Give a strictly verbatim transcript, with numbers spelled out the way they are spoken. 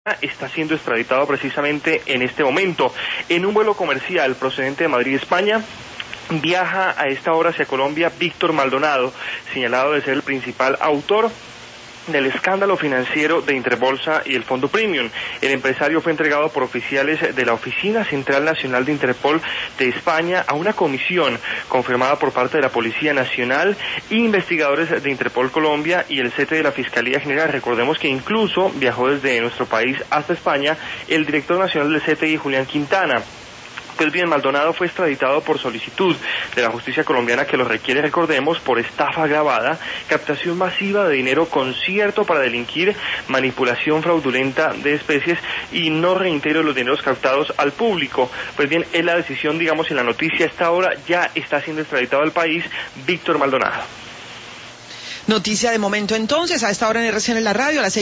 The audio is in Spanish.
está siendo extraditado precisamente en este momento. En un vuelo comercial procedente de Madrid, España, viaja a esta hora hacia Colombia Víctor Maldonado, señalado de ser el principal autor del escándalo financiero de Interbolsa y el Fondo Premium. El empresario fue entregado por oficiales de la Oficina Central Nacional de Interpol de España a una comisión confirmada por parte de la Policía Nacional, investigadores de Interpol Colombia y el C T de la Fiscalía General. Recordemos que incluso viajó desde nuestro país hasta España el director nacional del C T I, Julián Quintana. Pues bien, Maldonado fue extraditado por solicitud de la justicia colombiana, que lo requiere, recordemos, por estafa agravada, captación masiva de dinero, concierto para delinquir, manipulación fraudulenta de especies y no reintegro de los dineros captados al público. Pues bien, es la decisión, digamos, en la noticia. A esta hora ya está siendo extraditado al país Víctor Maldonado. Noticia de momento entonces, a esta hora en R C N en la radio, a las